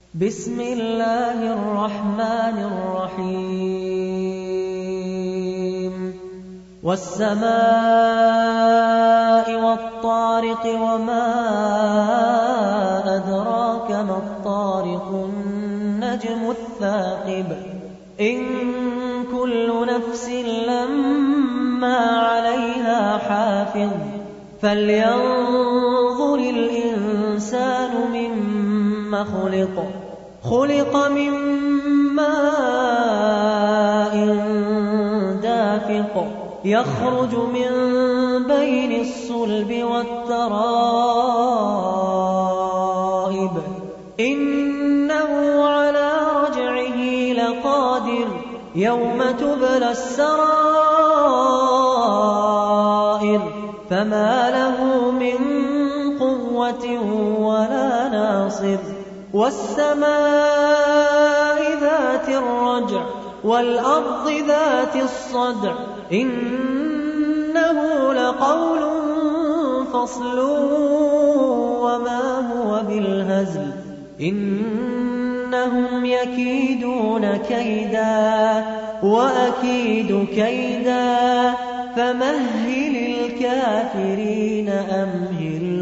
بسم الله الرحمن الرحيم والسماء والطارق وما أدراك ما الطارق النجم الثاقب إن كل نفس لما عليها حافظ فلينظر الإنسان مما خلق من ماء دافق يخرج من بين الصلب والترائب إنه على رجعه لقادر يوم تبلى السرائر فما له من قوة ولا ناصر والسماء ذات الرجع والأرض ذات الصدع إنه لقول فصل وما هو بالهزل إنهم يكيدون كيدا وأكيد كيدا فمهل الكافرين أمهل